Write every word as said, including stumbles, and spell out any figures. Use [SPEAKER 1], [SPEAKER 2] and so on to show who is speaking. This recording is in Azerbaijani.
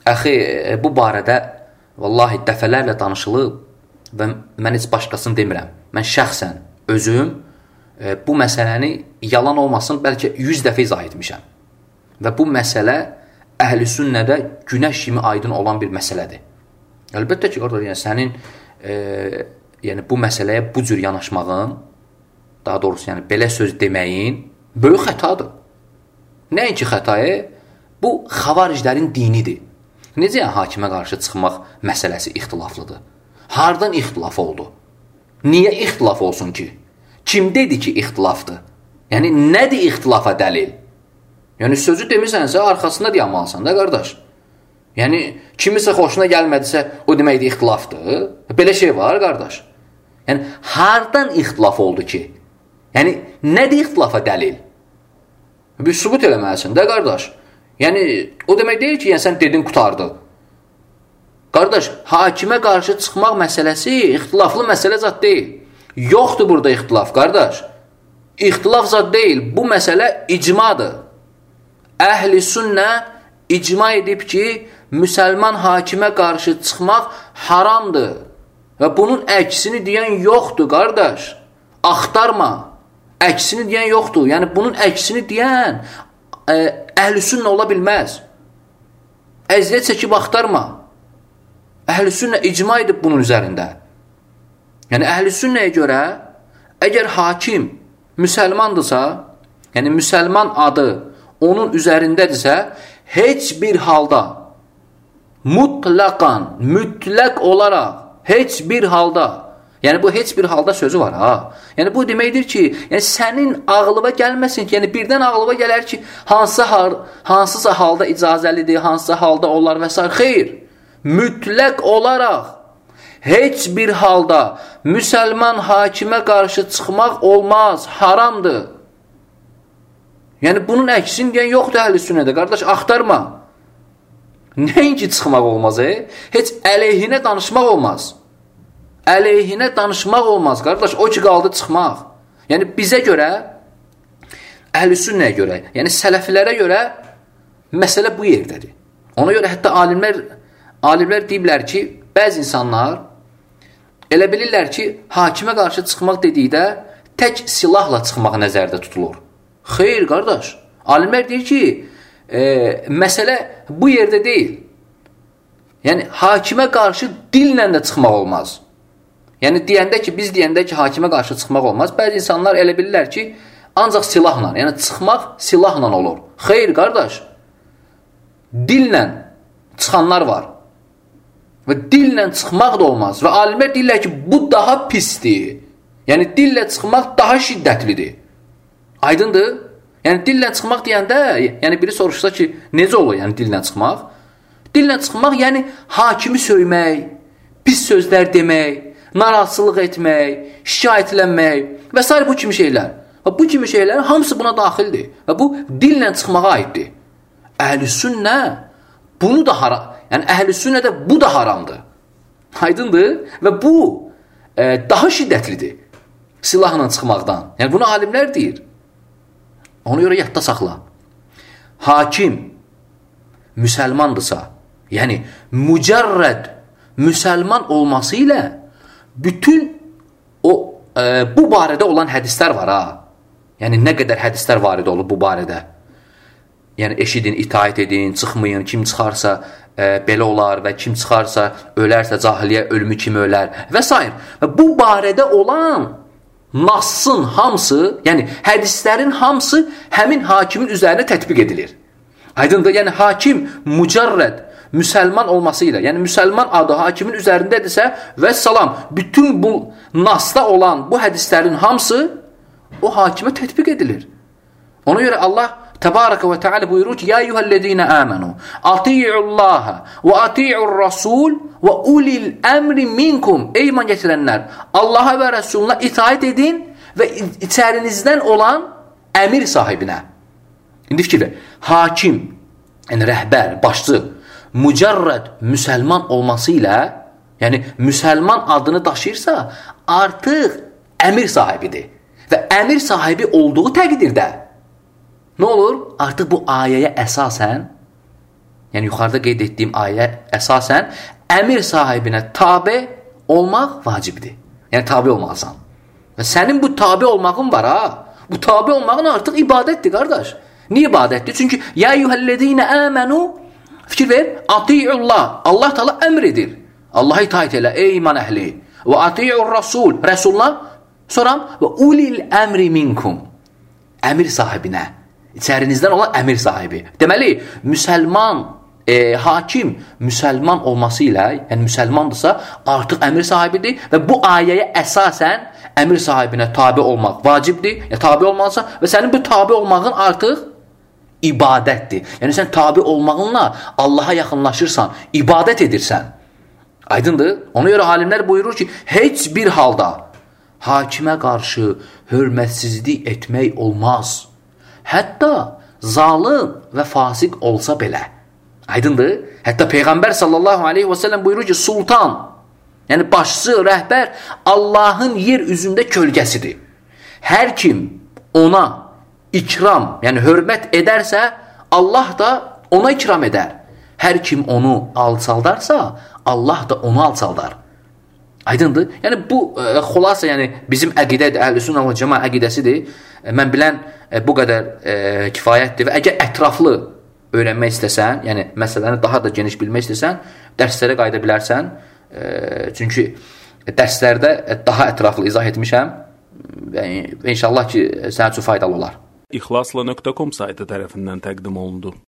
[SPEAKER 1] Əxi, bu barədə vallahi dəfələrlə danışılıb və mən heç başqasını demirəm. Mən şəxsən, özüm e, bu məsələni yalan olmasın, bəlkə yüz dəfə izah etmişəm. Və bu məsələ əhl-i sünnədə günəş kimi aydın olan bir məsələdir. Əlbəttə ki, qardaş, yəni sənin e, yəni bu məsələyə bu cür yanaşmağın, daha doğrusu yəni belə söz deməyin böyük xətadır. Nəinki xətayı, bu xavariclərin dinidir. Necə yəni hakimə qarşı çıxmaq məsələsi ixtilaflıdır? Hardan ixtilaf oldu? Niyə ixtilaf olsun ki? Kim dedi ki, ixtilafdır? Yəni, nədir ixtilafa dəlil? Yəni, sözü demisənsə, arxasında deyəmalsan da, qardaş. Yəni, kimisə xoşuna gəlmədisə, o deməkdir, ixtilafdır. Belə şey var, qardaş. Yəni, hardan ixtilaf oldu ki? Yəni, nədir ixtilafa dəlil? Bir sübut eləməlisin də, qardaş. Yəni, o demək deyil ki, yəni, sən dedin, qutardı. Qardaş, hakimə qarşı çıxmaq məsələsi ixtilaflı məsələ zat deyil. Yoxdur burada ixtilaf, qardaş. İxtilaf zat deyil, bu məsələ icmadır. Əhl-i sünnə icma edib ki, müsəlman hakimə qarşı çıxmaq haramdır. Və bunun əksini deyən yoxdur, qardaş. Axtarma. Əksini deyən yoxdur. Yəni, bunun əksini deyən ə, əhl-i sünnə ola bilməz. Əziyyət çəkib axtarma. Əhl-i sünnə icma edib bunun üzərində. Yəni, əhl-i sünnəyə görə, əgər hakim müsəlmandırsa, yəni müsəlman adı onun üzərindədirsə, heç bir halda, mutlaqan, mütləq olaraq, heç bir halda, yəni bu heç bir halda sözü var, ha. Yəni bu deməkdir ki, yəni sənin ağlıva gəlməsin ki, yəni birdən ağlıva gələr ki, hansısa, hansısa halda icazəlidir, hansısa halda olar və s. Xeyr, mütləq olaraq, heç bir halda müsəlman hakimə qarşı çıxmaq olmaz, haramdır. Yəni, bunun əksini deyən yoxdur əhl-i sünnədə, qardaş, axtarma. Nəinki çıxmaq olmaz, e? Heç əleyhinə danışmaq olmaz. Əleyhinə danışmaq olmaz, qardaş, o ki qaldı çıxmaq. Yəni, bizə görə, əhl-i sünnəyə görə, yəni sələfilərə görə məsələ bu yerdədir. Ona görə hətta alimlər, alimlər deyiblər ki, bəzi insanlar elə bilirlər ki, hakimə qarşı çıxmaq dedikdə tək silahla çıxmaq nəzərdə tutulur. Xeyr, qardaş. Alimlər deyir ki, e, məsələ bu yerdə deyil. Yəni, hakimə qarşı dillə də çıxmaq olmaz. Yəni, deyəndə ki, biz deyəndə ki, hakimə qarşı çıxmaq olmaz. Bəzi insanlar elə bilirlər ki, ancaq silahla, yəni çıxmaq silahla olur. Xeyr, qardaş. Dillə çıxanlar var. Və dillə çıxmaq da olmaz. Və alimlər deyirlər ki, bu daha pisdir. Yəni, dillə çıxmaq daha şiddətlidir. Aydındır? Yəni, dillə çıxmaq deyəndə, yəni biri soruşsa ki, necə olur yəni dillə çıxmaq? Dillə çıxmaq, yəni hakimi söymək, pis sözlər demək, narazılıq etmək, şikayətlənmək və s. bu kimi şeylər. Və bu kimi şeylər hamısı buna daxildir. Və bu dillə çıxmağa aiddir. Əhl-i sünnə bunu da haram, yəni əhl-i sünnədə bu da haramdır. Aydındır? Və bu e, daha şiddətlidir silahla çıxmaqdan. Yəni bunu alimlər deyir. Ona görə yadda saxla. Hakim müsəlmandırsa, yəni mücərrəd müsəlman olması ilə bütün o e, bu barədə olan hədislər var, ha. Yəni nə qədər hədislər varid olub bu barədə. Yəni eşidin, itaət edin, çıxmayın, kim çıxarsa e, belə olar və kim çıxarsa ölərsə cahiliyyə ölümü kimi ölər və s. Və bu barədə olan Nassın hamısı, yəni hədislərin hamısı həmin hakimin üzərinə tətbiq edilir. Aydındır, yəni hakim mücərrəd müsəlman olması ilə, yəni müsəlman adı hakimin üzərindədirsə və salam, bütün bu nasda olan bu hədislərin hamısı o hakimə tətbiq edilir. Ona görə Allah Təbarəkə və Teala buyurur ki, Ya eyyuhəl-ləzīnə əmənu, ati'ullaha və ati'ur rasul və ulil əmri minkum. Ey iman gətirənlər, Allaha və Rəsuluna itaət edin və içərinizdən olan əmir sahibinə. İndi fikir ver, hakim, yəni rəhbər, başçı, mücərrəd müsəlman olması ilə, yəni müsəlman adını daşıyırsa, artıq əmir sahibidir. Və əmir sahibi olduğu təqdirdə nə olur? Artıq bu ayəyə əsasən, yəni yuxarıda qeyd etdiyim ayə əsasən əmir sahibinə tabe olmaq vacibdir. Yəni tabe olmalısan. Və sənin bu tabe olmağın var ha. Bu tabe olmağın artıq ibadətdir qardaş. Niyə ibadətdir? Çünki ya eyyuhellezine amenu fikir ver, ati'ullah. Allah Teala əmr edir. Allah'a itaat elə ey iman əhli. Və ati'ur rasul. Rəsulullah sonra və ulil əmri minkum. Əmir sahibinə. İçərinizdən olan əmir sahibi. Deməli, müsəlman e, hakim müsəlman olması ilə, yəni müsəlmandırsa artıq əmir sahibidir və bu ayəyə əsasən əmir sahibinə tabe olmaq vacibdir. Yəni tabe olmalısan və sənin bu tabe olmağın artıq ibadətdir. Yəni sən tabe olmağınla Allaha yaxınlaşırsan, ibadət edirsən. Aydındır? Ona görə alimlər buyurur ki, heç bir halda hakimə qarşı hörmətsizlik etmək olmaz. Hətta zalim və fasik olsa belə. Aydındır? Hətta Peyğəmbər sallallahu aleyhi və səlləm buyurur ki, sultan, yəni başçı, rəhbər Allahın yer üzündə kölgəsidir. Hər kim ona ikram, yəni hörmət edərsə, Allah da ona ikram edər. Hər kim onu alçaldarsa, Allah da onu alçaldar. Aydındır? Yəni bu e, xulasa yəni bizim əqidədir, Əhlüsünnə və Cəmaət əqidəsidir. E, mən bilən e, bu qədər e, kifayətdir və əgər ətraflı öyrənmək istəsən, yəni məsələni daha da geniş bilmək istəsən, dərslərə qayıda bilərsən. E, çünki dərslərdə daha ətraflı izah etmişəm və inşallah ki, sənin üçün faydalı olar.
[SPEAKER 2] İxlasla nöqtə com saytı tərəfindən təqdim olundu.